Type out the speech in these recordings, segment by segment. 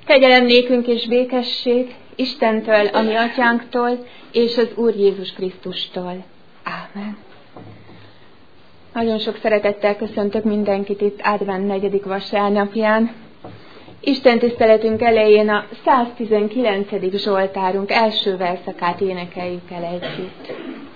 Kegyelem nékünk és békesség Istentől, a mi atyánktól, és az Úr Jézus Krisztustól. Ámen. Nagyon sok szeretettel köszöntök mindenkit itt Advent 4. vasárnapján. Isten tiszteletünk elején a 119. Zsoltárunk első verszakát énekeljük el együtt.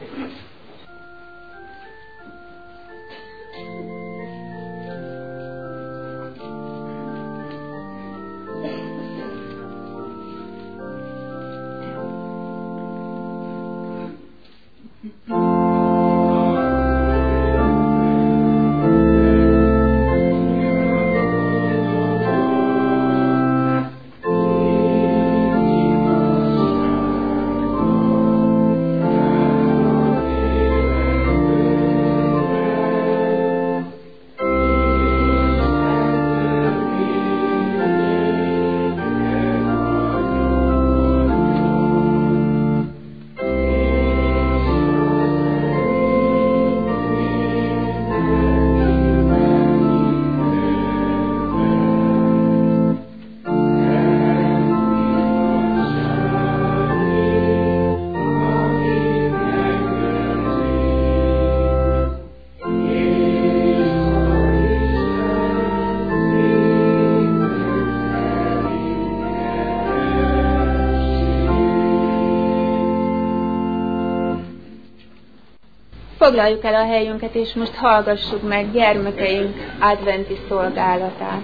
Foglaljuk el a helyünket, és most hallgassuk meg gyermekeink adventi szolgálatát.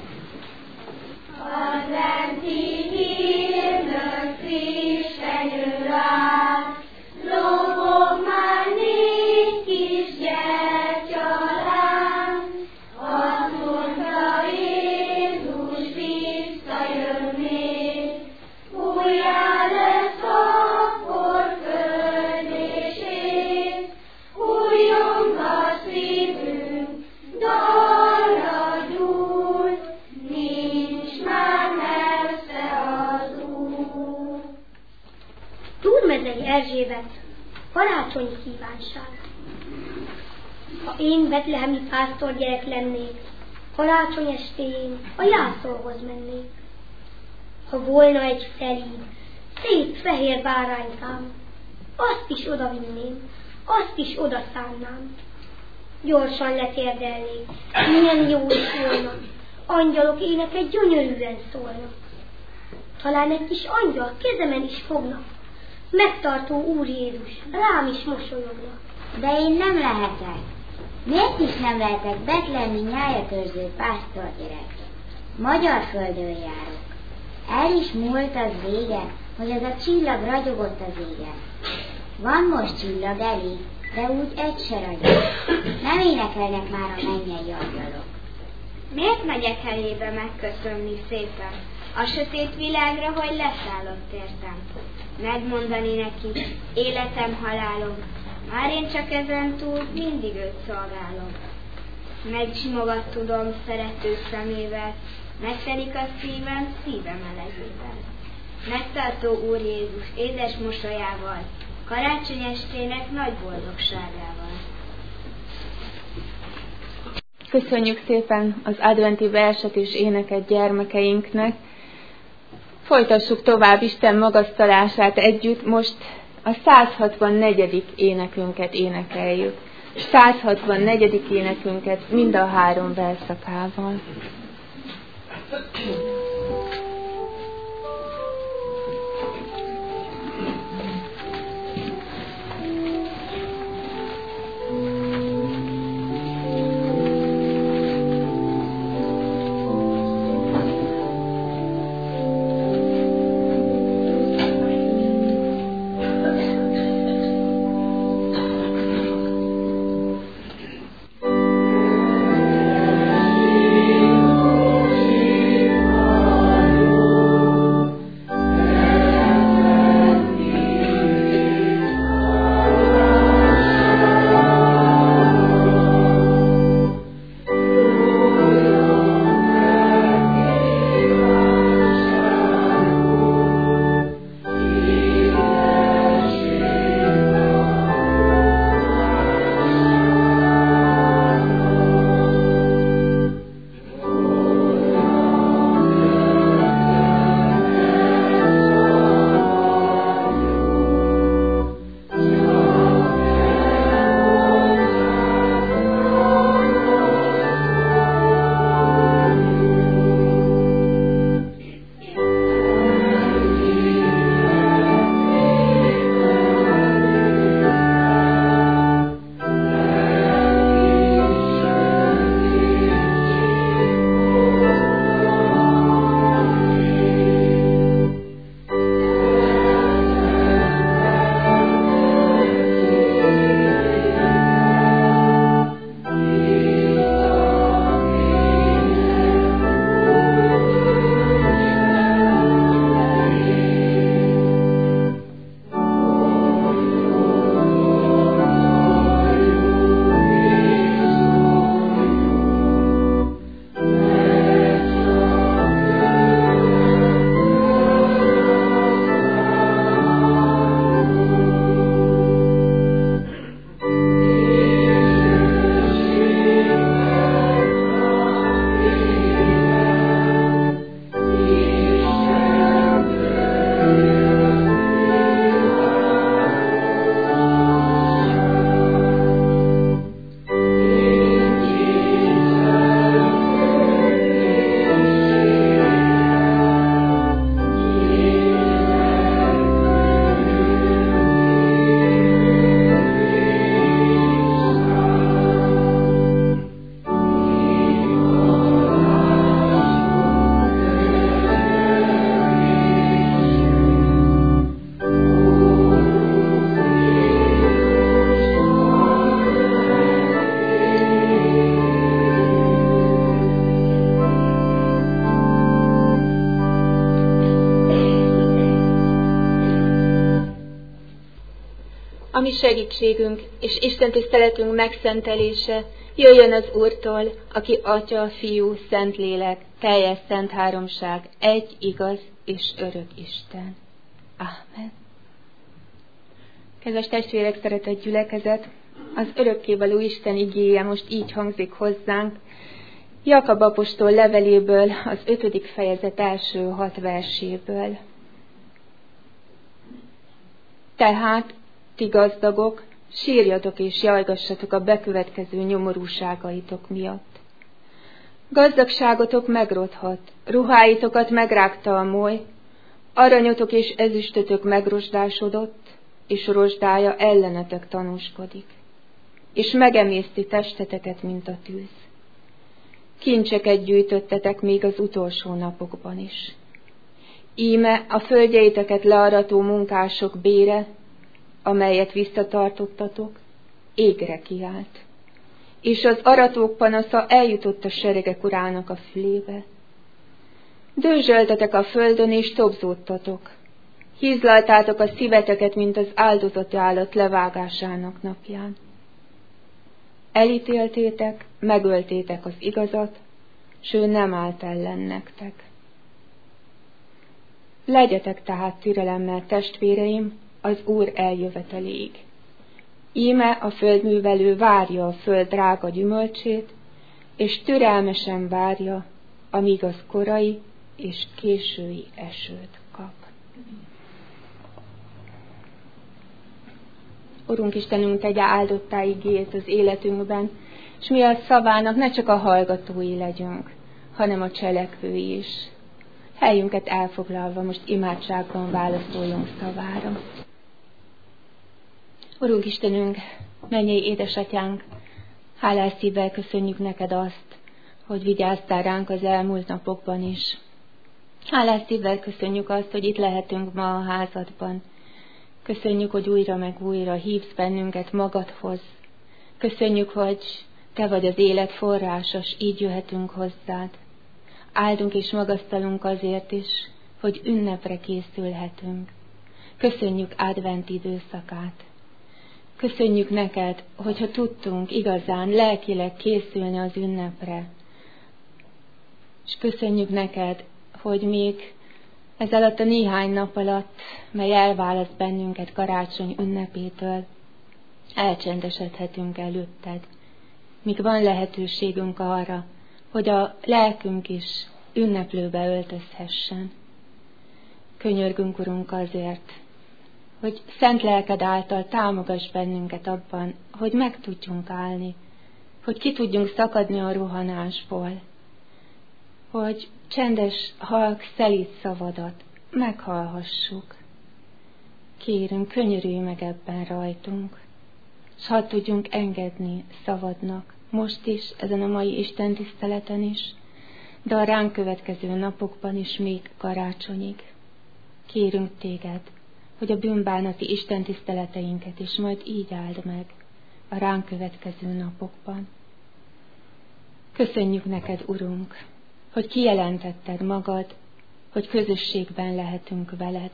Adventi hírnök frissen rád, lógok már 4 kis gyertyalán. Azt mondta Jézus, visszajön még, újjá lesz akkor föld és ég. Újjong a szívünk, dalra gyújt, nincs már messze az út. Túrmezei Erzsébet karácsonyi kívánság. Ha én betlehemi pásztorgyerek lennék, karácsony estén a jászolhoz mennék. Ha volna egy szelíd, szép fehér báránykám, azt is odavinném, azt is odaszánnám. Gyorsan letérdelnék, milyen jó is volna, angyalok éneke gyönyörűen szólnak. Talán egy kis angyal kezemen is fognak, megtartó Úr Jézus rám is mosolyogna. De én nem lehetek. Miért is nem lehetek betlehemi nyájatörző pásztorgyerek? Magyar földön járok. El is múlt az vége, hogy az a csillag ragyogott az égen. Van most csillag elég, de úgy egy se ragyog. Nem énekelnek már a mennyei angyalok. Miért megyek elébe megköszönni szépen a sötét világra, hogy leszállott értem? Megmondani neki, életem, halálom, már én csak ezen túl mindig őt szolgálom. Megsimogat tudom szerető szemével, megtelik a szívem melegével. Megtartó Úr Jézus édes mosolyával, karácsony estének nagy boldogságával. Köszönjük szépen az adventi verset és éneket gyermekeinknek. Folytassuk tovább Isten magasztalását együtt. Most a 164. énekünket énekeljük. 164. énekünket mind a 3 verszakával. mi segítségünk és Isten tiszteletünk megszentelése jöjjön az Úrtól, aki Atya, Fiú, Szentlélek, teljes szent háromság, egy igaz és örök Isten. Ámen. Kedves testvérek, szeretett gyülekezet, az örökkévaló Isten igéje most így hangzik hozzánk, Jakab apostol leveléből, az 5. fejezet első 6 verséből. Tehát, ti gazdagok, sírjatok és jajgassatok a bekövetkező nyomorúságaitok miatt. Gazdagságotok megrodhat, ruháitokat megrágta a moly, aranyotok és ezüstötök megrosdásodott, és rozsdája ellenetek tanúskodik, és megemészti testeteket, mint a tűz. Kincseket gyűjtöttetek még az utolsó napokban is. Íme a földjeiteket learató munkások bére, amelyet visszatartottatok, égre kiállt, és az aratók panasza eljutott a seregek urának a fülébe. Dőzsöltetek a földön, és tobzódtatok. Hízlaltátok a szíveteket, mint az áldozati állat levágásának napján. Elítéltétek, megöltétek az igazat, s ő nem állt ellen nektek. Legyetek tehát türelemmel, testvéreim, az Úr eljöveteléig. Íme a földművelő várja a föld drága gyümölcsét, és türelmesen várja, amíg az korai és késői esőt kap. Urunk Istenünk, tegye áldottá igéjét az életünkben, és mi a szavának ne csak a hallgatói legyünk, hanem a cselekvői is. Helyünket elfoglalva most imádságban válaszoljunk szavára. Urunk Istenünk, mennyei édesatyánk, hálás szívvel köszönjük neked azt, hogy vigyáztál ránk az elmúlt napokban is. Hálás szívvel köszönjük azt, hogy itt lehetünk ma a házadban. Köszönjük, hogy újra meg újra hívsz bennünket magadhoz. Köszönjük, hogy te vagy az élet forrása, s így jöhetünk hozzád. Áldunk és magasztalunk azért is, hogy ünnepre készülhetünk. Köszönjük advent időszakát. Köszönjük neked, hogyha tudtunk igazán lelkileg készülni az ünnepre. És köszönjük neked, hogy még ez alatt a néhány nap alatt, mely elválaszt bennünket karácsony ünnepétől, elcsendesedhetünk előtted, míg van lehetőségünk arra, hogy a lelkünk is ünneplőbe öltözhessen. Könyörgünk, Urunk, azért, hogy szent lelked által támogass bennünket abban, hogy meg tudjunk állni, hogy ki tudjunk szakadni a rohanásból, hogy csendes, halk, szelíd szavadat meghallhassuk. Kérünk, könyörülj meg ebben rajtunk, s hadd tudjunk engedni szavadnak, most is, ezen a mai Isten tiszteleten is, de a ránk következő napokban is még karácsonyig. Kérünk téged, hogy a bűnbánati Isten tiszteleteinket is majd így áld meg a ránk következő napokban. Köszönjük neked, Urunk, hogy kijelentetted magad, hogy közösségben lehetünk veled.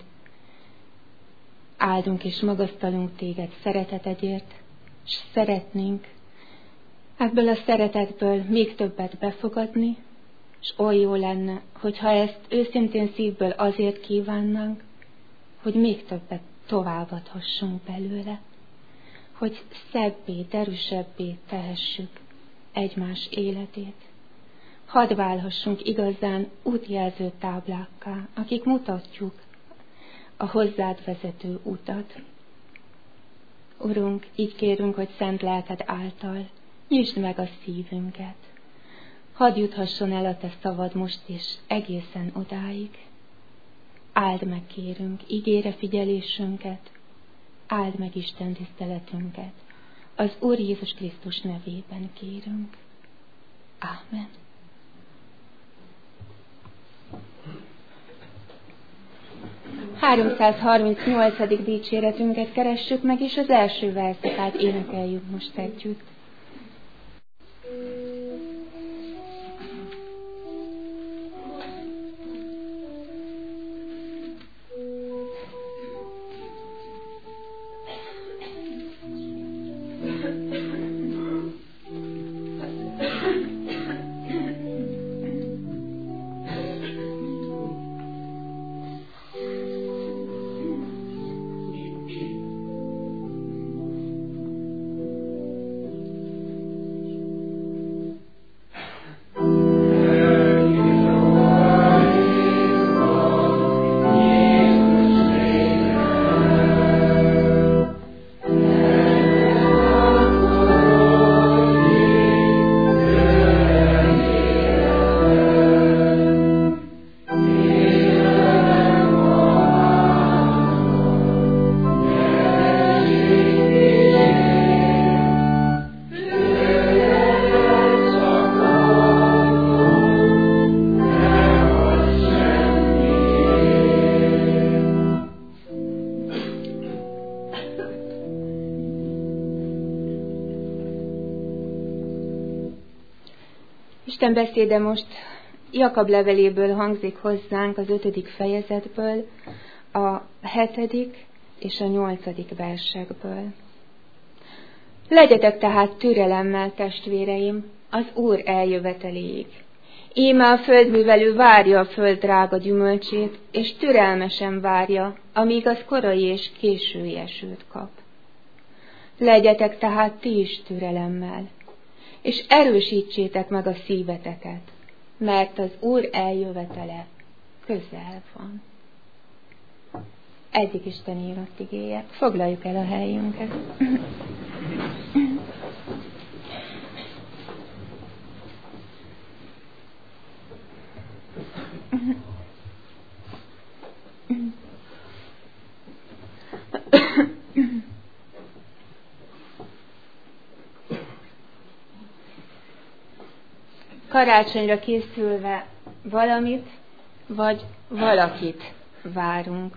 Áldunk és magasztalunk téged szeretetedért, és szeretnénk ebből a szeretetből még többet befogadni, és oly jó lenne, hogyha ezt őszintén szívből azért kívánnánk, hogy még többet továbbadhassunk belőle, hogy szebbé, derűsebbé tehessük egymás életét. Hadd válhassunk igazán útjelző táblákká, akik mutatjuk a hozzád vezető utat. Urunk, így kérünk, hogy szent lelked által nyisd meg a szívünket. Hadd juthasson el a te szavad most is egészen odáig. Áld meg, kérünk, igére figyelésünket, áld meg Isten tiszteletünket. Az Úr Jézus Krisztus nevében kérünk. Ámen. A 338. dicséretünket keressük meg, és az első verszakát énekeljük most együtt. Isten beszéde most Jakab leveléből hangzik hozzánk, az 5. fejezetből, a 7. és a 8. versekből. Legyetek tehát türelemmel, testvéreim, az Úr eljöveteléig. Íme a földművelő várja a föld drága gyümölcsét, és türelmesen várja, amíg az korai és késői esőt kap. Legyetek tehát ti is türelemmel, és erősítsétek meg a szíveteket, mert az Úr eljövetele közel van. Egyik Isten írott igéje. Foglaljuk el a helyünket. Karácsonyra készülve valamit, vagy valakit várunk.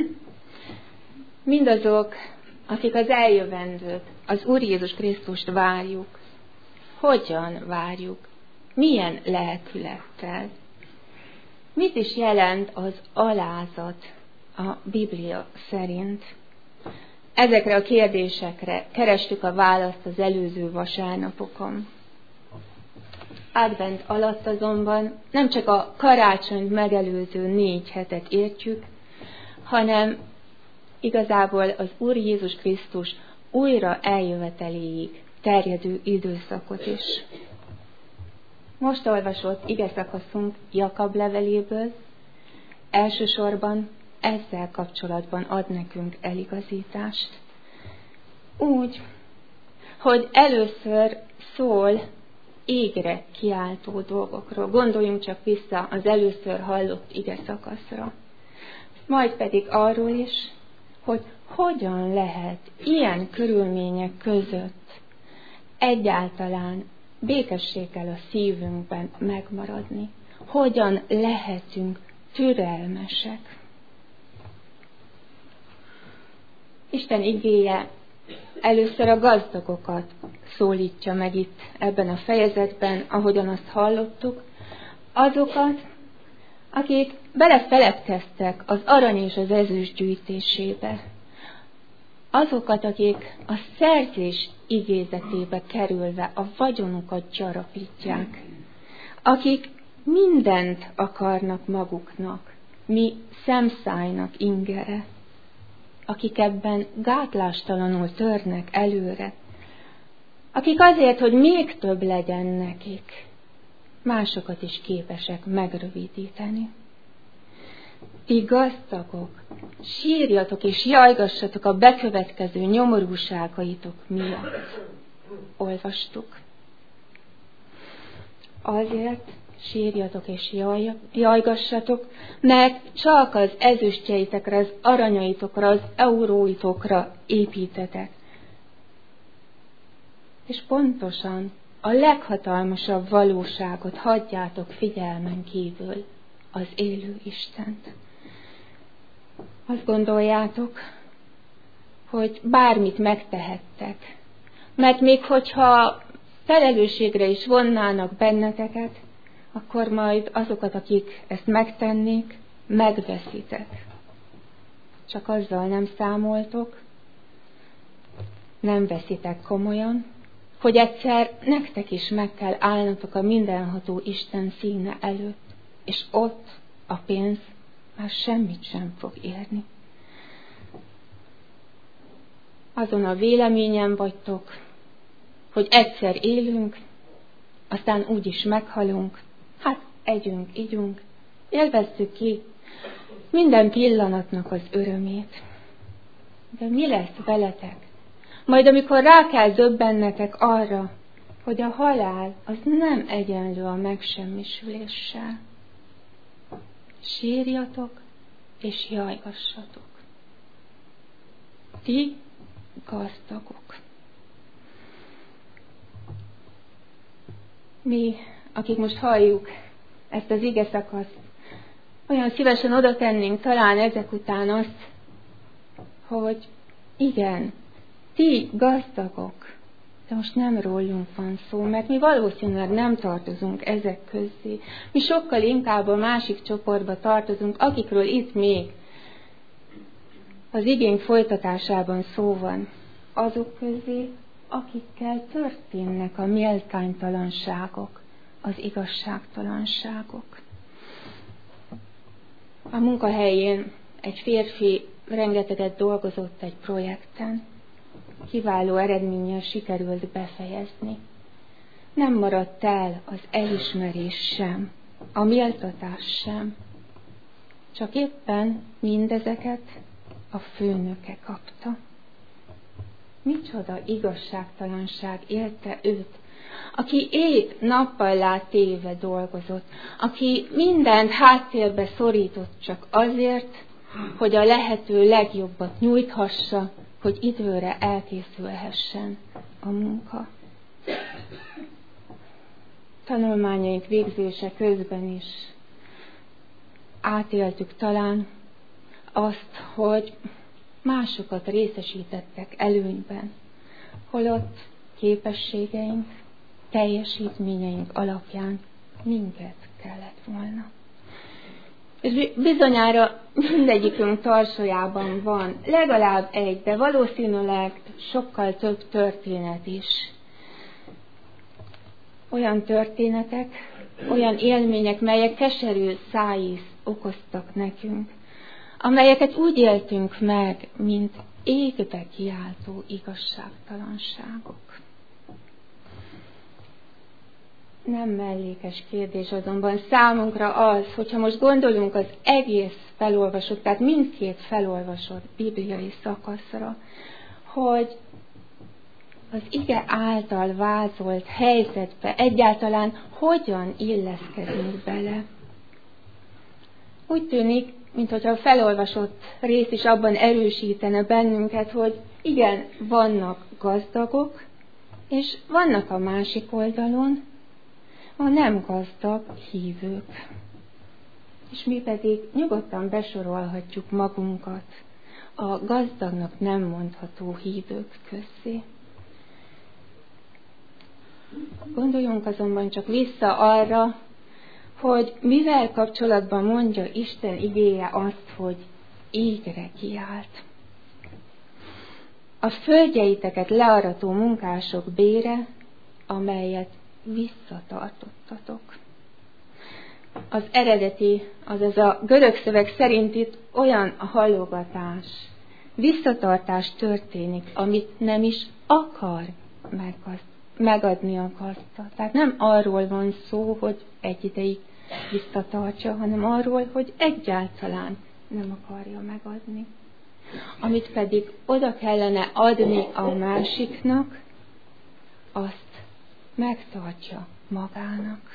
Mindazok, akik az eljövendőt, az Úr Jézus Krisztust várjuk, hogyan várjuk, milyen lelkülettel, mit is jelent az alázat a Biblia szerint? Ezekre a kérdésekre kerestük a választ az előző vasárnapokon. Advent alatt azonban nem csak a karácsonyt megelőző 4 hetet értjük, hanem igazából az Úr Jézus Krisztus újra eljöveteléig terjedő időszakot is. Most olvasott igeszakaszunk Jakab leveléből elsősorban ezzel kapcsolatban ad nekünk eligazítást. Úgy, hogy először szól égre kiáltó dolgokról. Gondoljunk csak vissza az először hallott igeszakaszra. Majd pedig arról is, hogy hogyan lehet ilyen körülmények között egyáltalán békességgel a szívünkben megmaradni. Hogyan lehetünk türelmesek. Isten igéje először a gazdagokat szólítja meg itt ebben a fejezetben, ahogyan azt hallottuk, azokat, akik belefeledkeztek az arany és az ezüst gyűjtésébe. Azokat, akik a szerzés igézetébe kerülve a vagyonukat gyarapítják. Akik mindent akarnak maguknak, mi szemszájnak ingere. Akik ebben gátlástalanul törnek előre. Akik azért, hogy még több legyen nekik, másokat is képesek megrövidíteni. Ti gazdagok, sírjatok és jajgassatok a bekövetkező nyomorúságaitok miatt. Olvastuk. Azért sírjatok és jajgassatok, mert csak az ezüstjeitekre, az aranyaitokra, az euróitokra építetek. És pontosan a leghatalmasabb valóságot hagyjátok figyelmen kívül, az élő Istent. Azt gondoljátok, hogy bármit megtehettek, mert még hogyha felelősségre is vonnának benneteket, akkor majd azokat, akik ezt megtennék, megveszitek. Csak azzal nem számoltok, nem veszitek komolyan, hogy egyszer nektek is meg kell állnotok a mindenható Isten színe előtt, és ott a pénz már semmit sem fog érni. Azon a véleményen vagytok, hogy egyszer élünk, aztán úgyis meghalunk, hát együnk, igyunk, élvezzük ki minden pillanatnak az örömét. De mi lesz veletek? Majd amikor rá kell döbbennetek arra, hogy a halál az nem egyenlő a megsemmisüléssel. Sírjatok és jajgassatok. Ti gazdagok. Mi, akik most halljuk ezt az igeszakaszt, olyan szívesen oda tennénk talán ezek után azt, hogy igen, ti gazdagok, De most nem rólunk van szó, mert mi valószínűleg nem tartozunk ezek közé. Mi sokkal inkább a másik csoportba tartozunk, akikről itt még az igény folytatásában szó van. Azok közé, akikkel történnek a méltánytalanságok, az igazságtalanságok. A munkahelyén egy férfi rengeteget dolgozott egy projekten, kiváló eredménnyel sikerült befejezni. Nem maradt el az elismerés sem, a méltatás sem, csak éppen mindezeket a főnöke kapta. Micsoda igazságtalanság érte őt, aki éjt-nappallá téve dolgozott, aki mindent háttérbe szorított csak azért, hogy a lehető legjobbat nyújthassa, hogy időre elkészülhessen a munka. Tanulmányaink végzése közben is átéltük talán azt, hogy másokat részesítettek előnyben, holott képességeink, teljesítményeink alapján minket kellett volna. És bizonyára mindegyikünk tarsajában van legalább egy, de valószínűleg sokkal több történet is. Olyan történetek, olyan élmények, melyek keserű szájízt okoztak nekünk, amelyeket úgy éltünk meg, mint égbe kiáltó igazságtalanságok. Nem mellékes kérdés azonban számunkra az, hogyha most gondolunk az egész felolvasott, tehát mindkét felolvasott bibliai szakaszra, hogy az ige által vázolt helyzetbe egyáltalán hogyan illeszkedünk bele. Úgy tűnik, mintha a felolvasott rész is abban erősítene bennünket, hogy igen, vannak gazdagok, és vannak a másik oldalon a nem gazdag hívők. És mi pedig nyugodtan besorolhatjuk magunkat a gazdagnak nem mondható hívők közé. Gondoljunk azonban csak vissza arra, hogy mivel kapcsolatban mondja Isten igéje azt, hogy égre kiált. A földjeiteket learató munkások bére, amelyet visszatartottatok. Az eredeti, azaz a görög szöveg szerint itt olyan hallogatás, visszatartás történik, amit nem is akar megadni a gazda. Tehát nem arról van szó, hogy egy ideig visszatartja, hanem arról, hogy egyáltalán nem akarja megadni. Amit pedig oda kellene adni a másiknak, azt megtartja magának.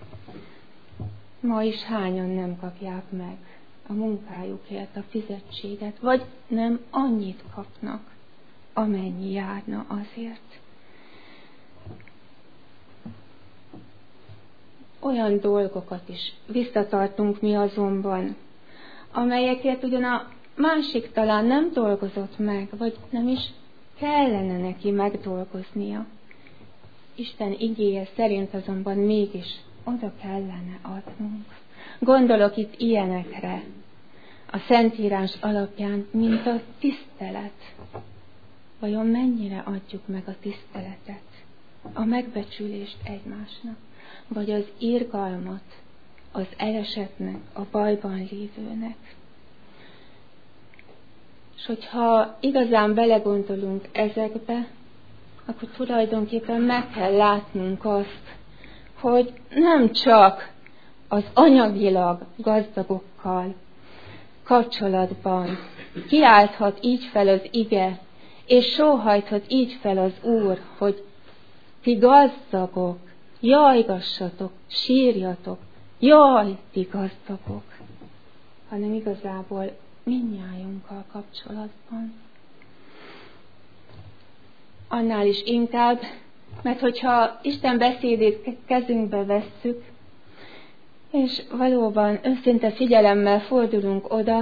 Ma is hányan nem kapják meg a munkájukért a fizetséget, vagy nem annyit kapnak, amennyi járna azért. Olyan dolgokat is visszatartunk mi azonban, amelyekért ugyan a másik talán nem dolgozott meg, vagy nem is kellene neki megdolgoznia. Isten igéje szerint azonban mégis oda kellene adnunk. Gondolok itt ilyenekre, a Szentírás alapján, mint a tisztelet. Vajon mennyire adjuk meg a tiszteletet, a megbecsülést egymásnak, vagy az irgalmat az elesettnek, a bajban lévőnek? És hogyha igazán belegondolunk ezekbe, akkor tulajdonképpen meg kell látnunk azt, hogy nem csak az anyagilag gazdagokkal kapcsolatban kiálthat így fel az ige, és sóhajthat így fel az Úr, hogy ti gazdagok, jajgassatok, sírjatok, jaj, ti gazdagok, hanem igazából mindnyájunkkal kapcsolatban. Annál is inkább, mert hogyha Isten beszédét kezünkbe vesszük, és valóban őszinte figyelemmel fordulunk oda,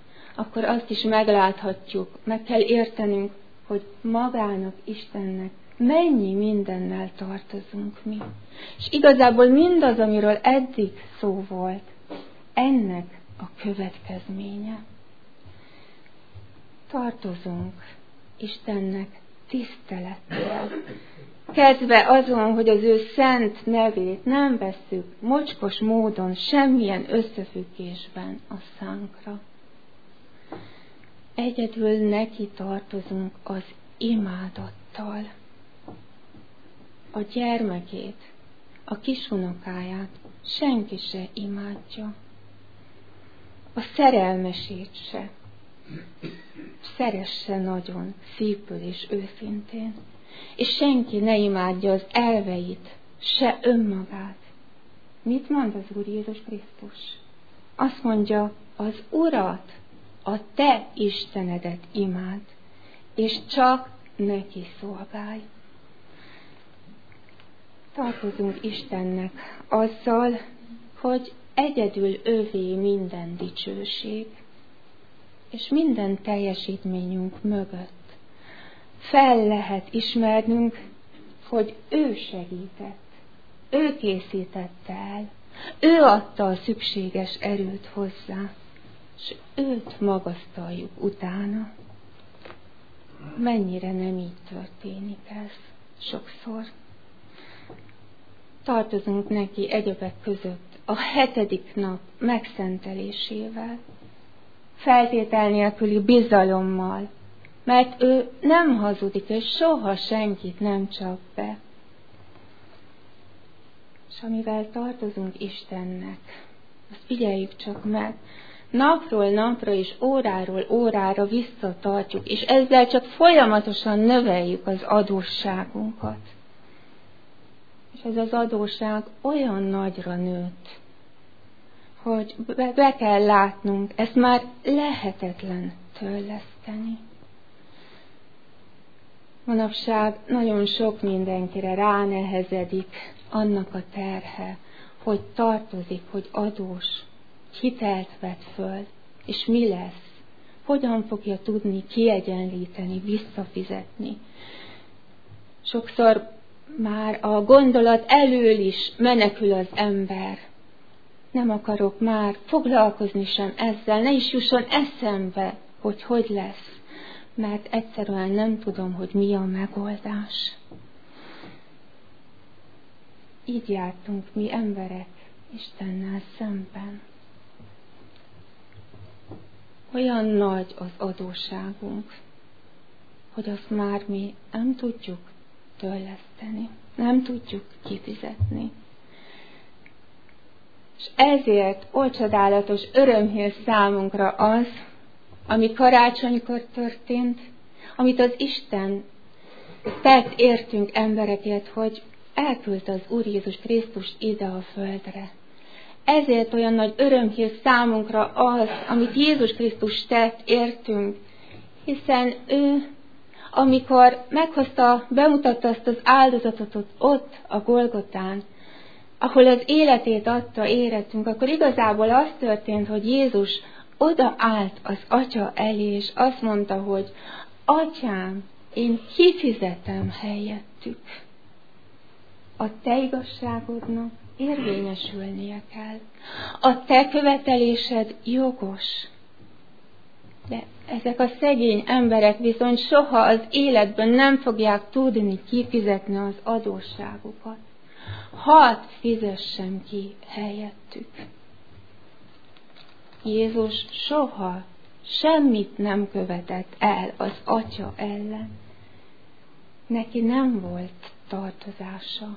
akkor azt is megláthatjuk, meg kell értenünk, hogy magának Istennek mennyi mindennel tartozunk mi. És igazából mindaz, amiről eddig szó volt, ennek a következménye. Tartozunk Istennek tisztelettel. Kezdve azon, hogy az ő szent nevét nem vesszük mocskos módon semmilyen összefüggésben a szánkra. Egyedül neki tartozunk az imádattal. A gyermekét, a kisunokáját senki se imádja. A szerelmesét se. Szeresse nagyon, szívből és őszintén. És senki ne imádja az elveit, se önmagát. Mit mond az Úr Jézus Krisztus? Azt mondja, az Urat, a te Istenedet imád, és csak neki szolgálj. Tartozunk Istennek azzal, hogy egyedül ővé minden dicsőség, és minden teljesítményünk mögött fel lehet ismernünk, hogy ő segített, ő készítette el, ő adta a szükséges erőt hozzá, és őt magasztaljuk utána. Mennyire nem így történik ez sokszor. Tartozunk neki egyebek között a 7. nap megszentelésével, feltétel nélküli bizalommal, mert ő nem hazudik, és soha senkit nem csap be. És amivel tartozunk Istennek, azt figyeljük csak meg, napról napra és óráról órára visszatartjuk, és ezzel csak folyamatosan növeljük az adósságunkat. És ez az adósság olyan nagyra nőtt, hogy be kell látnunk, ezt már lehetetlen törleszteni. Manapság nagyon sok mindenkire ránehezedik annak a terhe, hogy tartozik, hogy adós, hitelt vett föl, és mi lesz, hogyan fogja tudni kiegyenlíteni, visszafizetni. Sokszor már a gondolat elől is menekül az ember. Nem akarok már foglalkozni sem ezzel, ne is jusson eszembe, hogy lesz, mert egyszerűen nem tudom, hogy mi a megoldás. Így jártunk mi emberek Istennel szemben. Olyan nagy az adósságunk, hogy azt már mi nem tudjuk törleszteni, nem tudjuk kifizetni. És ezért oly csodálatos örömhír számunkra az, ami karácsonykor történt, amit az Isten tett értünk emberekért, hogy elküldte az Úr Jézus Krisztust ide a földre. Ezért olyan nagy örömhír számunkra az, amit Jézus Krisztus tett értünk, hiszen ő, amikor bemutatta azt az áldozatot ott a Golgotán, ahol az életét adta érettünk, akkor igazából az történt, hogy Jézus odaállt az Atya elé, és azt mondta, hogy Atyám, én kifizetem helyettük. A te igazságodnak érvényesülnie kell. A te követelésed jogos. De ezek a szegény emberek viszont soha az életben nem fogják tudni kifizetni az adósságukat. Hadd fizessem ki helyettük. Jézus soha semmit nem követett el az Atya ellen. Neki nem volt tartozása.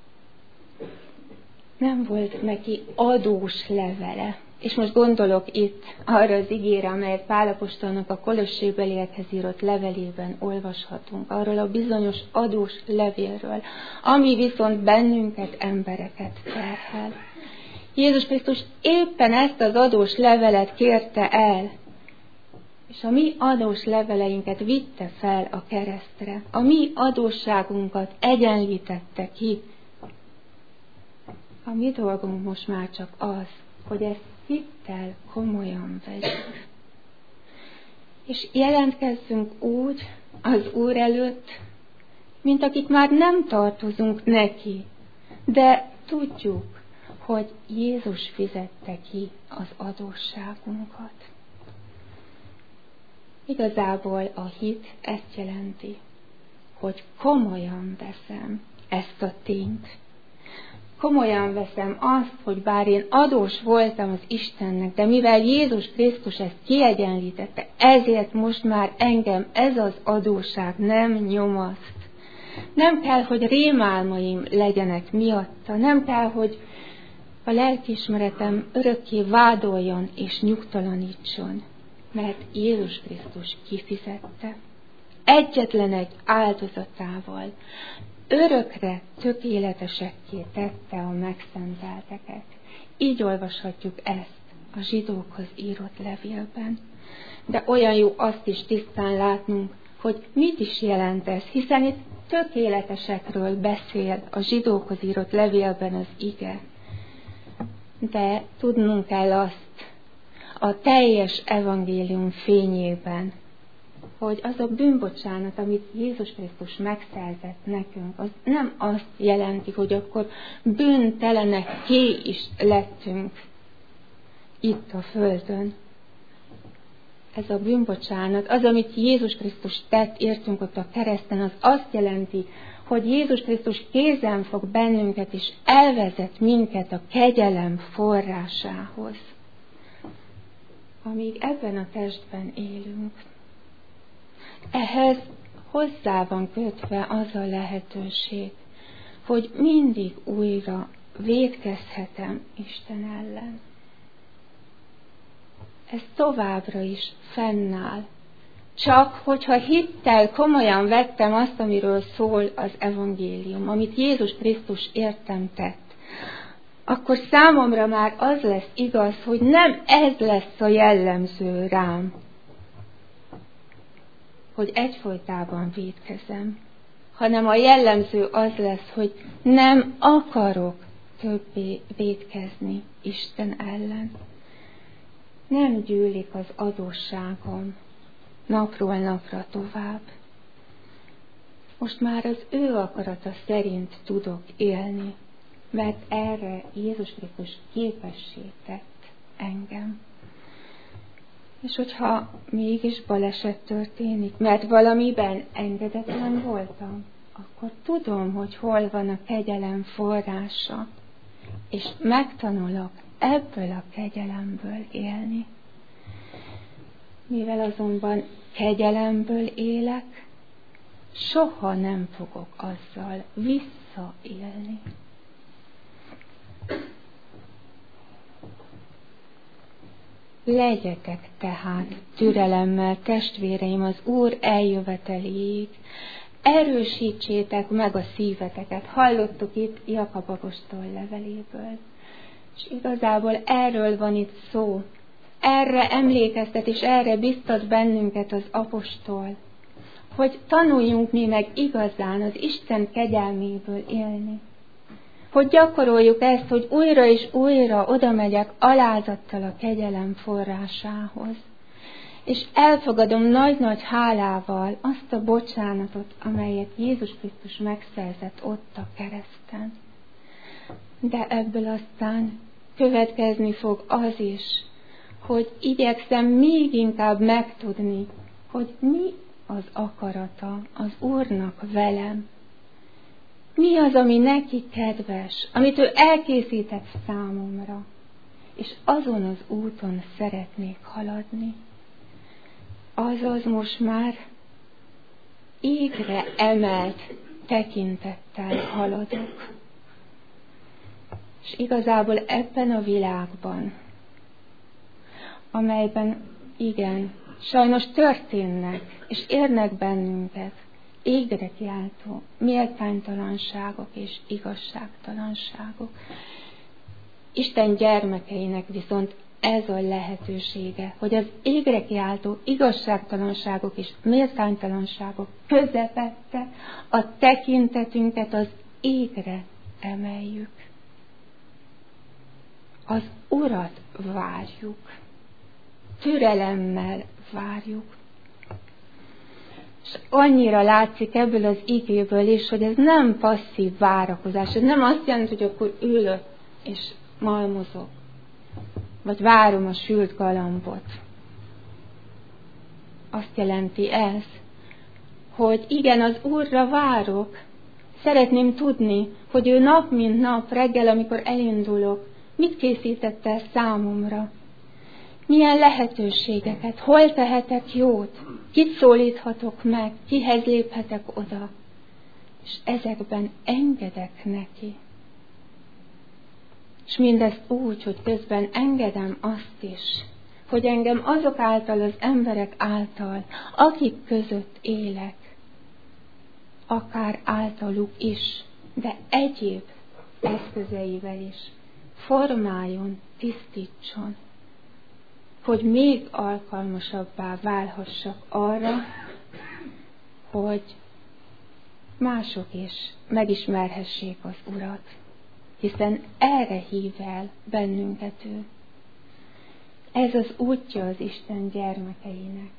Nem volt neki adós levele. És most gondolok itt arra az igére, amelyet Pál apostolnak a Kolossébeliekhez írott levelében olvashatunk, arról a bizonyos adós levélről, ami viszont bennünket, embereket terhel. Jézus Krisztus éppen ezt az adós levelet kérte el, és a mi adós leveleinket vitte fel a keresztre, a mi adósságunkat egyenlítette ki. A mi dolgunk most már csak az, hogy ezt hittel komolyan vegyük. És jelentkezzünk úgy az Úr előtt, mint akik már nem tartozunk neki, de tudjuk, hogy Jézus fizette ki az adósságunkat. Igazából a hit ezt jelenti, hogy komolyan veszem ezt a tényt. Komolyan veszem azt, hogy bár én adós voltam az Istennek, de mivel Jézus Krisztus ezt kiegyenlítette, ezért most már engem ez az adósság nem nyomaszt. Nem kell, hogy rémálmaim legyenek miatta, nem kell, hogy a lelkiismeretem örökké vádoljon és nyugtalanítson, mert Jézus Krisztus kifizette. Egyetlen egy áldozatával örökre tökéletesekké tette a megszentelteket. Így olvashatjuk ezt a zsidókhoz írott levélben. De olyan jó azt is tisztán látnunk, hogy mit is jelent ez, hiszen itt tökéletesekről beszél a zsidókhoz írott levélben az ige. De tudnunk kell azt a teljes evangélium fényében, hogy az a bűnbocsánat, amit Jézus Krisztus megszerzett nekünk, az nem azt jelenti, hogy akkor bűntelenek is lettünk itt a földön. Ez a bűnbocsánat, az, amit Jézus Krisztus tett, értünk ott a kereszten, az azt jelenti, hogy Jézus Krisztus kézen fog bennünket, és elvezet minket a kegyelem forrásához. Amíg ebben a testben élünk, ehhez hozzá van kötve az a lehetőség, hogy mindig újra vétkezhetem Isten ellen. Ez továbbra is fennáll. Csak hogyha hittel komolyan vettem azt, amiről szól az evangélium, amit Jézus Krisztus értem tett, akkor számomra már az lesz igaz, hogy nem ez lesz a jellemző rám, hogy egyfolytában vétkezem, hanem a jellemző az lesz, hogy nem akarok többé vétkezni Isten ellen. Nem gyűlik az adósságom napról napra tovább. Most már az ő akarata szerint tudok élni, mert erre Jézus Krisztus képessé tett engem. És hogyha mégis baleset történik, mert valamiben engedetlen voltam, akkor tudom, hogy hol van a kegyelem forrása, és megtanulok ebből a kegyelemből élni. Mivel azonban kegyelemből élek, soha nem fogok azzal visszaélni. Legyetek tehát türelemmel, testvéreim, az Úr eljöveteléig, erősítsétek meg a szíveteket. Hallottuk itt Jakab apostol leveléből. És igazából erről van itt szó. Erre emlékeztet és erre biztat bennünket az apostol, hogy tanuljunk mi meg igazán az Isten kegyelméből élni. Hogy gyakoroljuk ezt, hogy újra és újra oda megyek alázattal a kegyelem forrásához. És elfogadom nagy-nagy hálával azt a bocsánatot, amelyet Jézus Krisztus megszerzett ott a kereszten. De ebből aztán következni fog az is, hogy igyekszem még inkább megtudni, hogy mi az akarata az Úrnak velem. Mi az, ami neki kedves, amit ő elkészített számomra, és azon az úton szeretnék haladni. Azaz most már égre emelt tekintettel haladok. És igazából ebben a világban, amelyben igen, sajnos történnek, és érnek bennünket égre kiáltó méltánytalanságok és igazságtalanságok. Isten gyermekeinek viszont ez a lehetősége, hogy az égre kiáltó igazságtalanságok és méltánytalanságok közepette a tekintetünket az égre emeljük. Az Urat várjuk, türelemmel várjuk. És annyira látszik ebből az igéből is, hogy ez nem passzív várakozás. Ez nem azt jelenti, hogy akkor ülök és malmozok. Vagy várom a sült galambot. Azt jelenti ez, hogy igen, az Úrra várok. Szeretném tudni, hogy ő nap mint nap, reggel, amikor elindulok, mit készített el számomra. Milyen lehetőségeket, hol tehetek jót, kit szólíthatok meg, kihez léphetek oda. És ezekben engedek neki. És mindezt úgy, hogy közben engedem azt is, hogy engem azok által, az emberek által, akik között élek, akár általuk is, de egyéb eszközeivel is formáljon, tisztítson, hogy még alkalmasabbá válhassak arra, hogy mások is megismerhessék az Urat, hiszen erre hív el bennünket ő. Ez az útja az Isten gyermekeinek,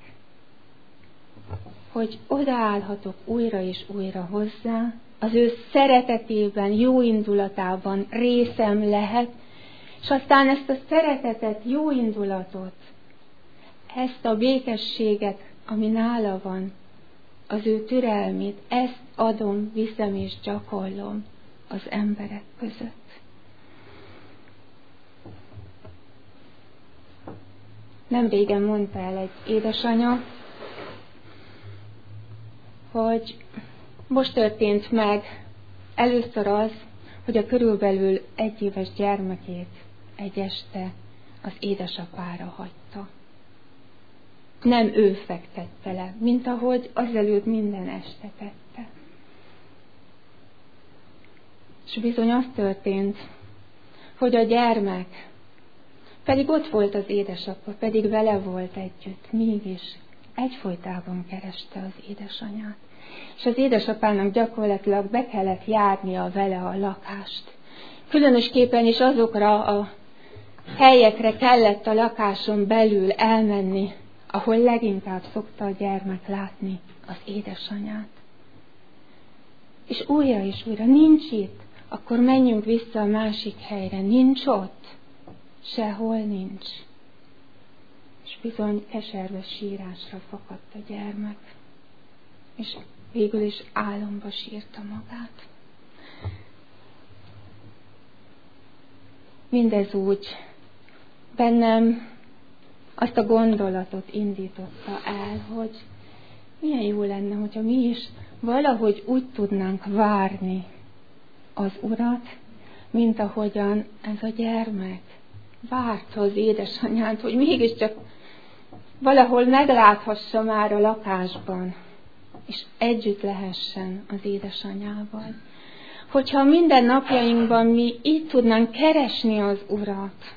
hogy odaállhatok újra és újra hozzá, az ő szeretetében, jó indulatában részem lehet, és aztán ezt a szeretetet, jó indulatot, ezt a békességet, ami nála van, az ő türelmét, ezt adom, viszem és gyakorlom az emberek között. Nem régen mondta el egy édesanya, hogy most történt meg először az, hogy a körülbelül 1 éves gyermekét egy este az édesapára hagyta. Nem ő fektette le, mint ahogy azelőtt minden este tette. És bizony az történt, hogy a gyermek, pedig ott volt az édesapa, pedig vele volt együtt, mégis egyfolytában kereste az édesanyát. És az édesapának gyakorlatilag be kellett járnia vele a lakást. Különösképpen is azokra a helyekre kellett a lakáson belül elmenni, ahol leginkább szokta a gyermek látni az édesanyát. És újra, nincs itt, akkor menjünk vissza a másik helyre, nincs ott, sehol nincs. És bizony keserves sírásra fakadt a gyermek, és végül is álomba sírta magát. Mindez úgy bennem azt a gondolatot indította el, hogy milyen jó lenne, hogyha mi is valahogy úgy tudnánk várni az Urat, mint ahogyan ez a gyermek várta az édesanyát, hogy mégiscsak valahol megláthassa már a lakásban, és együtt lehessen az édesanyával. Hogyha minden napjainkban mi így tudnánk keresni az Urat,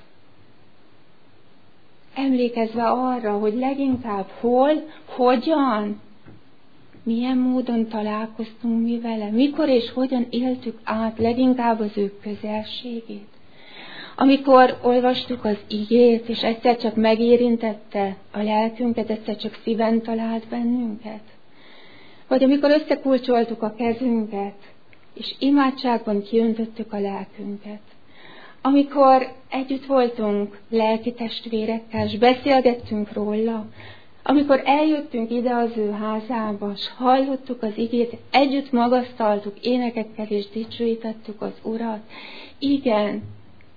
emlékezve arra, hogy leginkább hol, hogyan, milyen módon találkoztunk mi vele, mikor és hogyan éltük át leginkább az ő közelségét. Amikor olvastuk az igét, és egyszer csak megérintette a lelkünket, egyszer csak szíven talált bennünket. Vagy amikor összekulcsoltuk a kezünket, és imádságban kiöntöttük a lelkünket. Amikor együtt voltunk lelki testvérekkel, és beszélgettünk róla, amikor eljöttünk ide az ő házába, és hallottuk az igét, együtt magasztaltuk énekekkel, és dicsőítettük az Urat. Igen,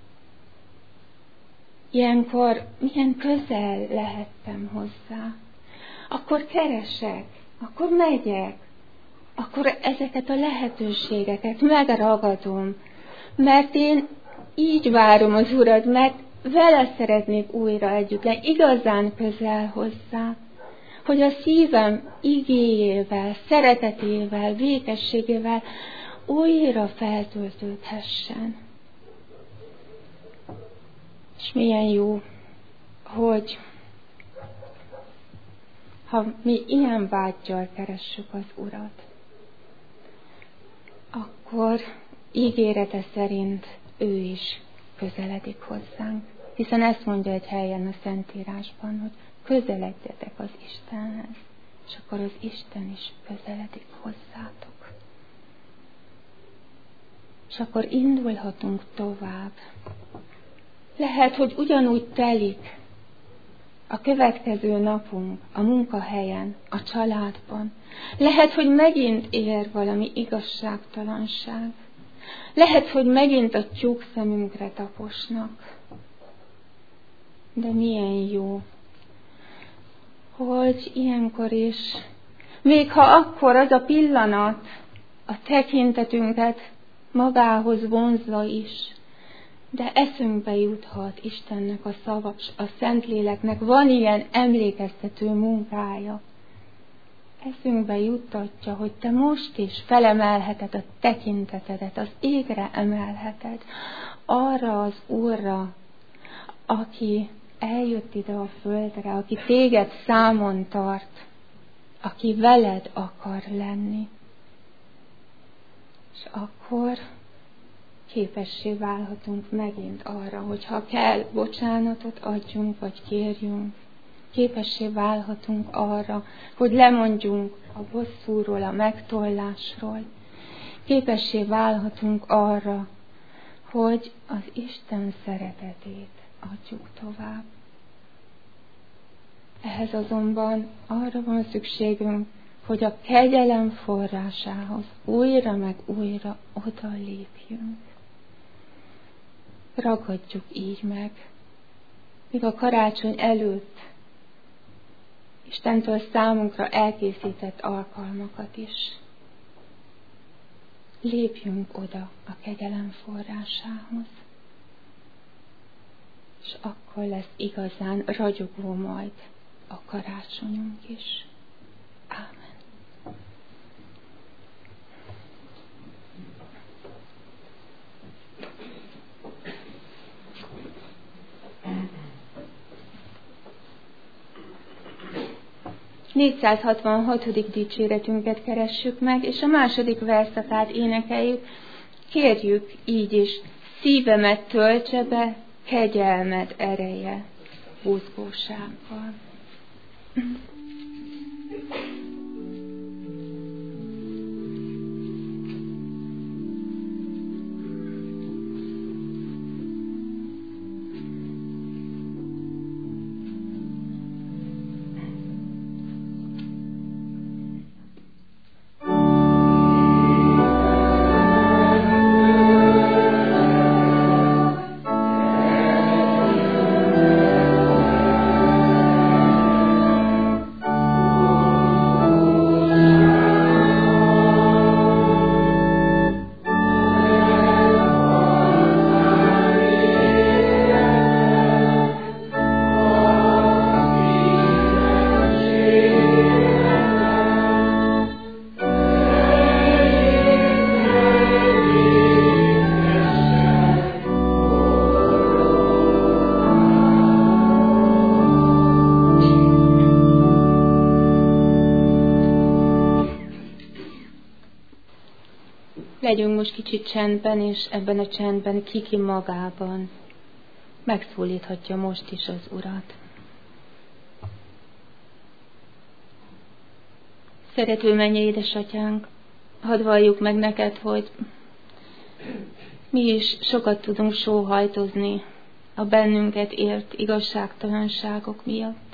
ilyenkor milyen közel lehettem hozzá. Akkor keresek, akkor megyek, akkor ezeket a lehetőségeket megragadom, mert én így várom az Urat, mert vele szeretnék újra együtt lenni, igazán közel hozzá, hogy a szívem igéjével, szeretetével, békességével újra feltöltődhessen. És milyen jó, hogy ha mi ilyen vággyal keressük az Urat, akkor ígérete szerint ő is közeledik hozzánk. Hiszen ezt mondja egy helyen a Szentírásban, hogy közeledjetek az Istenhez, és akkor az Isten is közeledik hozzátok. És akkor indulhatunk tovább. Lehet, hogy ugyanúgy telik a következő napunk a munkahelyen, a családban. Lehet, hogy megint ér valami igazságtalanság. Lehet, hogy megint a tyúk szemünkre taposnak. De milyen jó, hogy ilyenkor is, még ha akkor az a pillanat a tekintetünket magához vonzza is, de eszünkbe juthat Istennek a szava, a Szentléleknek van ilyen emlékeztető munkája. Eszünkbe juttatja, hogy te most is felemelheted a tekintetedet, az égre emelheted, arra az Úrra, aki eljött ide a földre, aki téged számon tart, aki veled akar lenni. És akkor képessé válhatunk megint arra, hogy ha kell, bocsánatot adjunk, vagy kérjünk. Képessé válhatunk arra, hogy lemondjunk a bosszúról, a megtollásról. Képessé válhatunk arra, hogy az Isten szeretetét adjuk tovább. Ehhez azonban arra van szükségünk, hogy a kegyelem forrásához újra meg újra oda lépjünk. Ragadjuk így meg, míg a karácsony előtt Istentől számunkra elkészített alkalmakat is. Lépjünk oda a kegyelem forrásához, és akkor lesz igazán ragyogó majd a karácsonyunk is. Ámen. 466. dicséretünket keressük meg, és a második verszakát énekeljük. Kérjük így is, szívemet töltse be, kegyelmed ereje, buzgósággal. Legyünk most kicsit csendben, és ebben a csendben ki magában megszólíthatja most is az Urat. Szerető mennyei édesatyánk, hadd valljuk meg neked, hogy mi is sokat tudunk sóhajtozni a bennünket ért igazságtalanságok miatt.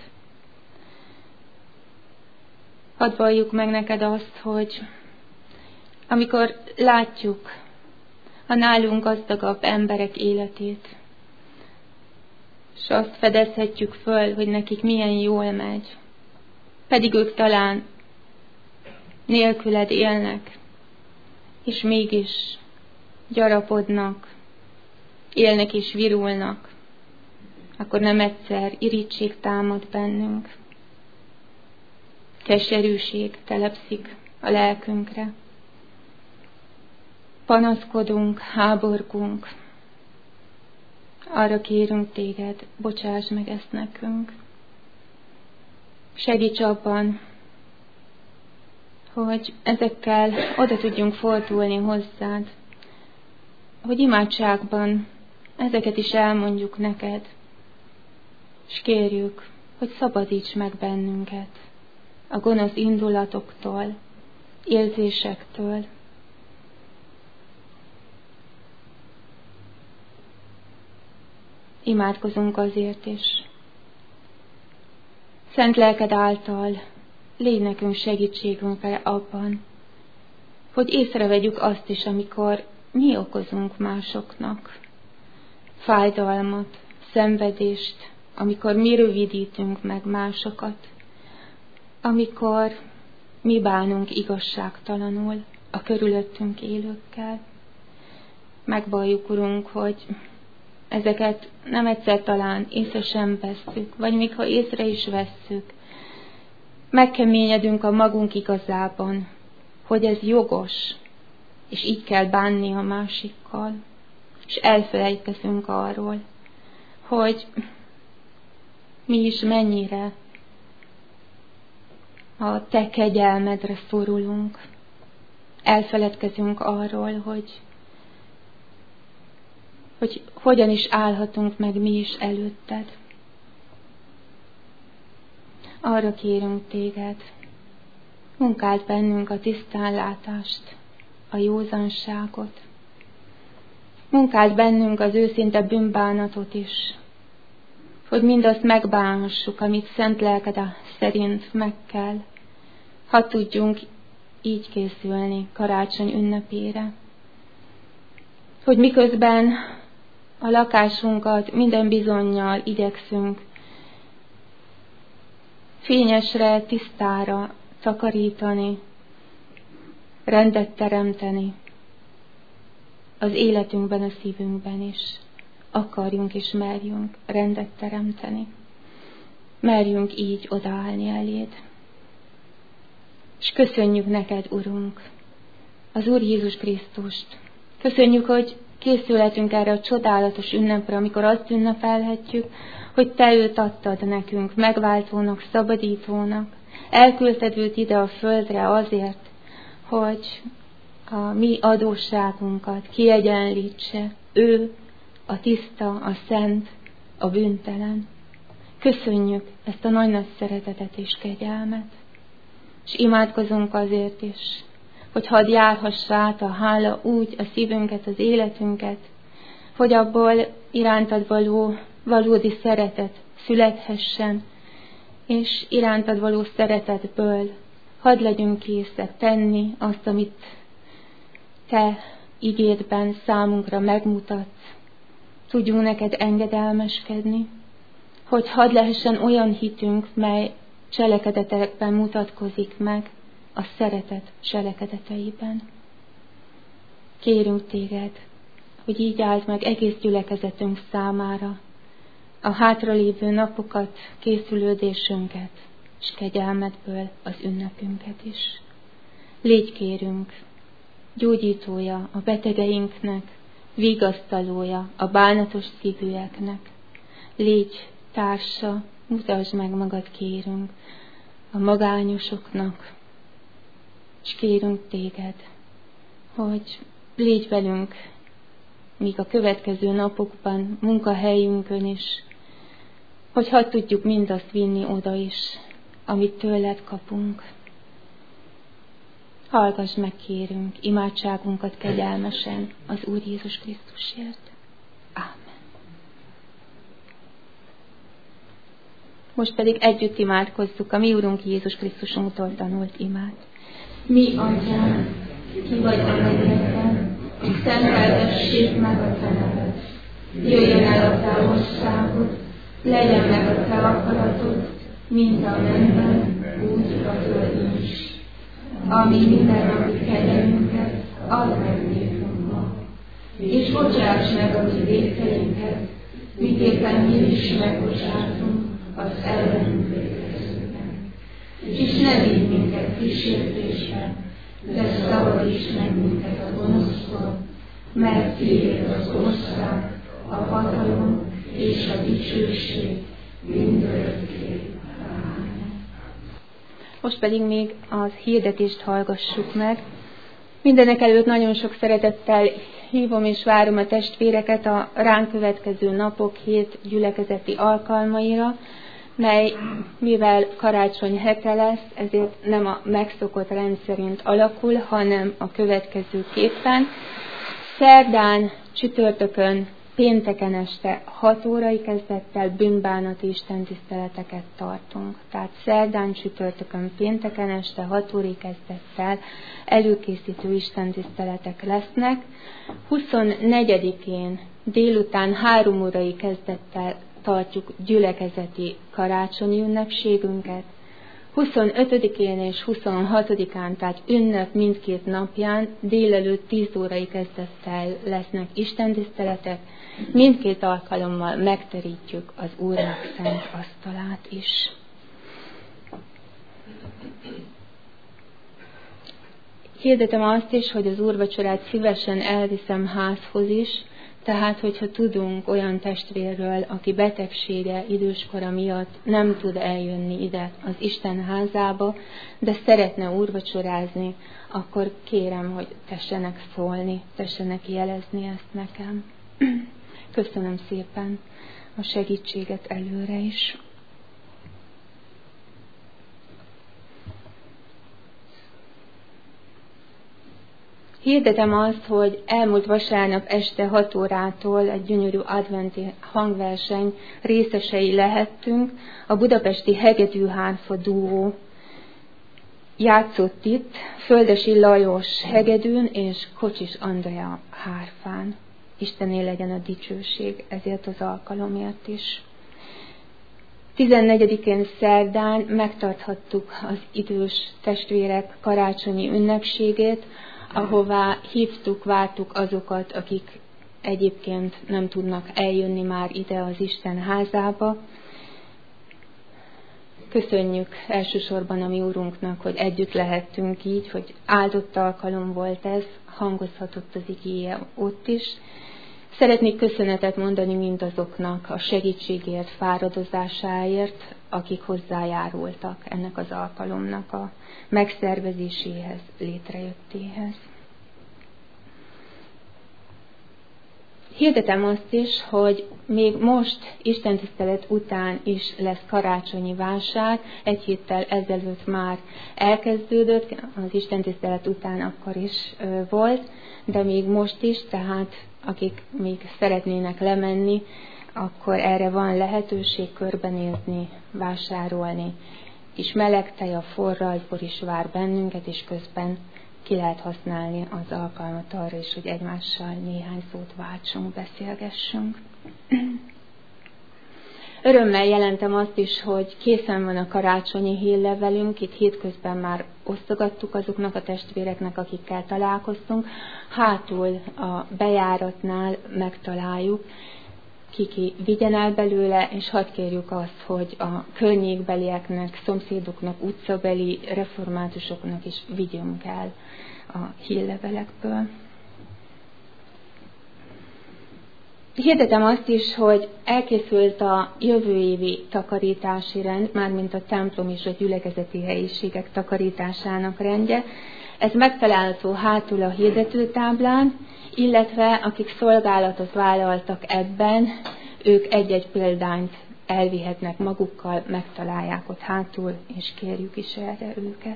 Hadd valljuk meg neked azt, hogy amikor látjuk a nálunk gazdagabb emberek életét, és azt fedezhetjük föl, hogy nekik milyen jól megy, pedig ők talán nélküled élnek, és mégis gyarapodnak, élnek és virulnak, akkor nem egyszer irigység támad bennünk. Keserűség telepszik a lelkünkre. Panaszkodunk, háborgunk. Arra kérünk téged, bocsáss meg ezt nekünk. Segíts abban, hogy ezekkel oda tudjunk fordulni hozzád, hogy imádságban ezeket is elmondjuk neked, és kérjük, hogy szabadíts meg bennünket a gonosz indulatoktól, érzésektől. Imádkozunk azért is. Szent lelked által légy nekünk segítségünkre abban, hogy észrevegyük azt is, amikor mi okozunk másoknak fájdalmat, szenvedést, amikor mi rövidítünk meg másokat, amikor mi bánunk igazságtalanul a körülöttünk élőkkel. Megvalljuk, Urunk, hogy ezeket nem egyszer talán észre sem vesszük, vagy még ha észre is vesszük, megkeményedünk a magunk igazában, hogy ez jogos, és így kell bánni a másikkal, és elfelejtkezünk arról, hogy mi is mennyire a te kegyelmedre szorulunk. Elfeledkezünk arról, hogy hogyan is állhatunk meg mi is előtted. Arra kérünk téged, munkáld bennünk a tisztánlátást, a józanságot. Munkáld bennünk az őszinte bűnbánatot is, hogy mindazt megbánhassuk, amit szent lelked szerint meg kell, ha tudjunk így készülni karácsony ünnepére. Hogy miközben a lakásunkat minden bizonnyal igyekszünk fényesre, tisztára takarítani, rendet teremteni, az életünkben, a szívünkben is akarjunk és merjünk rendet teremteni. Merjünk így odaállni eléd. És köszönjük neked, Urunk, az Úr Jézus Krisztust. Köszönjük, hogy készülhetünk erre a csodálatos ünnepre, amikor azt ünnepelhetjük, hogy te őt adtad nekünk, megváltónak, szabadítónak. Elküldted őt ide a földre azért, hogy a mi adósságunkat kiegyenlítse. Ő a tiszta, a szent, a bűntelen. Köszönjük ezt a nagy szeretetet és kegyelmet, és imádkozunk azért is, hogy hadd járhassa át a hála úgy a szívünket, az életünket, hogy abból irántad való valódi szeretet születhessen, és irántad való szeretetből hadd legyünk készek tenni azt, amit te igédben számunkra megmutatsz. Tudjunk neked engedelmeskedni, hogy hadd lehessen olyan hitünk, mely cselekedetekben mutatkozik meg, a szeretet cselekedeteiben. Kérünk téged, hogy így áld meg egész gyülekezetünk számára a hátralévő napokat, készülődésünket, és kegyelmedből az ünnepünket is. Légy, kérünk, gyógyítója a betegeinknek, vigasztalója a bánatos szívűeknek. Légy társa, mutasd meg magad, kérünk, a magányosoknak, és kérünk téged, hogy légy velünk, míg a következő napokban, munkahelyünkön is, hogy hadd tudjuk mindazt vinni oda is, amit tőled kapunk. Hallgass meg, kérünk, imádságunkat kegyelmesen az Úr Jézus Krisztusért. Ámen. Most pedig együtt imádkozzuk a mi Úrunk Jézus Krisztusunktól tanult imát. Mi, Atyánk, ki vagy a mennyekben, szenteltessék meg a te neved. Jöjjön el a te országod, legyen meg a te akaratod, mint a mennyben, úgy a földön is. Ami mindennapi kegyelmünket, add meg nékünk ma, és bocsáss meg a mi vétkeinket, miképpen mi is megbocsátunk az ellenünk vétkezőknek. És ne vigy minket kísértésbe, de szabadíts meg minket a gonosztól, mert tiéd az ország, a hatalom és a dicsőség mindörökké. Most pedig még az hirdetést hallgassuk meg. Mindenek előtt nagyon sok szeretettel hívom és várom a testvéreket a ránk következő napok 7 gyülekezeti alkalmaira. mely mivel karácsony hete lesz, ezért nem a megszokott rendszerint alakul, hanem a következőképpen. Szerdán, csütörtökön, pénteken este 6 órai kezdettel bűnbánati istentiszteleteket tartunk. Tehát szerdán, csütörtökön, pénteken este 6 órai kezdettel előkészítő istentiszteletek lesznek. 24-én délután 3 órai kezdettel tartjuk gyülekezeti karácsonyi ünnepségünket. 25-én és 26-án, tehát ünnep mindkét napján délelőtt 10 órai kezdettel lesznek istentiszteletek. Mindkét alkalommal megterítjük az Úrnak szent asztalát is. Hirdetem azt is, hogy az úrvacsorát szívesen elviszem házhoz is, tehát, hogyha tudunk olyan testvérről, aki betegsége, időskora miatt nem tud eljönni ide az Isten házába, de szeretne úrvacsorázni, akkor kérem, hogy tessenek szólni, tessenek jelezni ezt nekem. Köszönöm szépen a segítséget előre is. Hirdetem azt, hogy elmúlt vasárnap este 6 órától egy gyönyörű adventi hangverseny részesei lehettünk. A budapesti hegedűhárfa duó játszott itt, Földesi Lajos hegedűn és Kocsis Andrea hárfán. Istené legyen a dicsőség ezért az alkalomért is. 14-én szerdán megtarthattuk az idős testvérek karácsonyi ünnepségét, ahová hívtuk, vártuk azokat, akik egyébként nem tudnak eljönni már ide az Isten házába. Köszönjük elsősorban a mi Úrunknak, hogy együtt lehettünk így, hogy áldott alkalom volt ez, hangozhatott az igéje ott is. Szeretnék köszönetet mondani mindazoknak a segítségért, fáradozásáért, akik hozzájárultak ennek az alkalomnak a megszervezéséhez, létrejöttéhez. Hirdetem azt is, hogy még most istentisztelet után is lesz karácsonyi vásár. Egy héttel ezelőtt már elkezdődött, az istentisztelet után akkor is volt, de még most is, tehát akik még szeretnének lemenni, akkor erre van lehetőség körbenézni, vásárolni. Kis meleg tej, a forraltbor is vár bennünket, és közben ki lehet használni az alkalmat arra is, hogy egymással néhány szót váltsunk, beszélgessünk. Örömmel jelentem azt is, hogy készen van a karácsonyi hírlevelünk, itt hétközben már osztogattuk azoknak a testvéreknek, akikkel találkoztunk. Hátul a bejáratnál megtaláljuk, ki vigyen el belőle, és hadd kérjük azt, hogy a környékbelieknek, szomszédoknak, utcabeli reformátusoknak is vigyünk el a hírlevelekből. Hirdetem azt is, hogy elkészült a jövő évi takarítási rend, mármint a templom és a gyülekezeti helyiségek takarításának rendje. Ez megtalálható hátul a hirdetőtáblán, illetve akik szolgálatot vállaltak ebben, ők egy-egy példányt elvihetnek magukkal, megtalálják ott hátul, és kérjük is erre őket.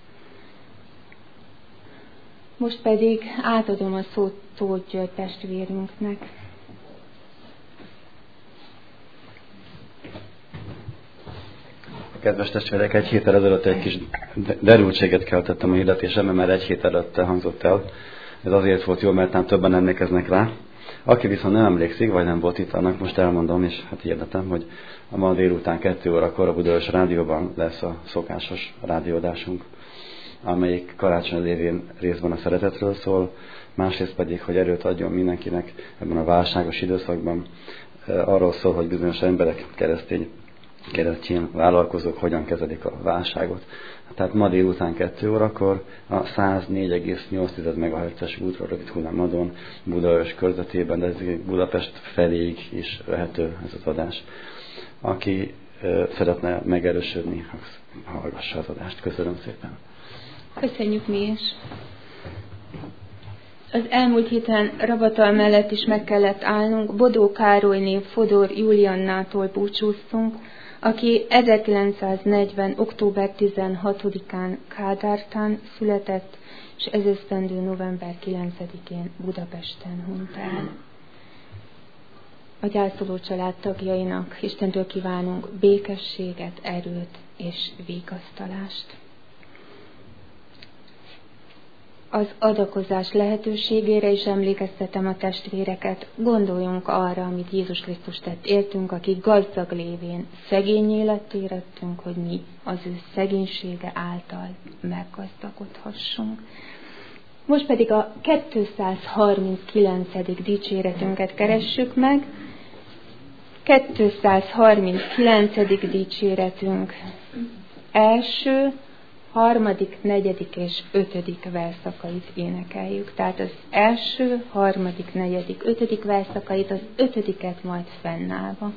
Most pedig átadom a szót Tóth György testvérünknek. Kedves testvérek, egy héttel ezelőtt egy kis derültséget keltettem a hirdetésemben, mert egy hét előtte hangzott el. Ez azért volt jó, mert nem többen emlékeznek rá. Aki viszont nem emlékszik, vagy nem volt itt, annak most elmondom, és hát hirdetem, hogy a ma délután 2 órakor a Budaörs Rádióban lesz a szokásos rádióadásunk, amelyik karácsony lévén részben a szeretetről szól, másrészt pedig, hogy erőt adjon mindenkinek ebben a válságos időszakban. Arról szól, hogy bizonyos emberek, keresztény vállalkozók hogyan kezelik a válságot. Tehát ma délután 2 órakor a 104,8 MHz-es útra rövid hullámadon Budaörs körzetében, de ez Budapest feléig is vehető ez az adás. Aki szeretne megerősödni, hallgassa az adást. Köszönöm szépen. Köszönjük mi is. Az elmúlt héten Ravatal mellett is meg kellett állnunk. Bodó Károlyné Fodor Juliannától búcsúztunk, aki 1940. október 16-án Kádártán született, és ez esztendő november 9-én Budapesten hunyt el. A gyászoló család tagjainak Istentől kívánunk békességet, erőt és vigasztalást. Az adakozás lehetőségére is emlékeztetem a testvéreket. Gondoljunk arra, amit Jézus Krisztus tett értünk, akik gazdag lévén szegény életté érettünk, hogy mi az ő szegénysége által meggazdagodhassunk. Most pedig a 239. dicséretünket keressük meg. 239. dicséretünk első, harmadik, negyedik és ötödik verszakait énekeljük. Tehát az első, harmadik, negyedik, ötödik verszakait, az ötödiket majd fennállva.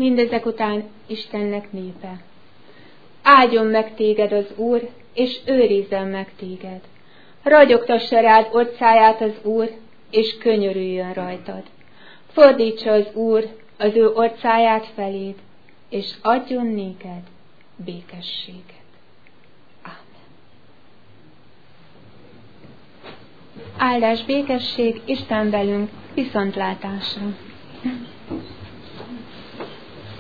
mindezek után Istennek népe. Áldjon meg téged az Úr, és őrizzen meg téged. Ragyogtassa rád orcáját az Úr, és könyörüljön rajtad. Fordítsa az Úr az ő orcáját feléd, és adjon néked békességet. Ámen. Áldás, békesség, Isten velünk, viszontlátásra!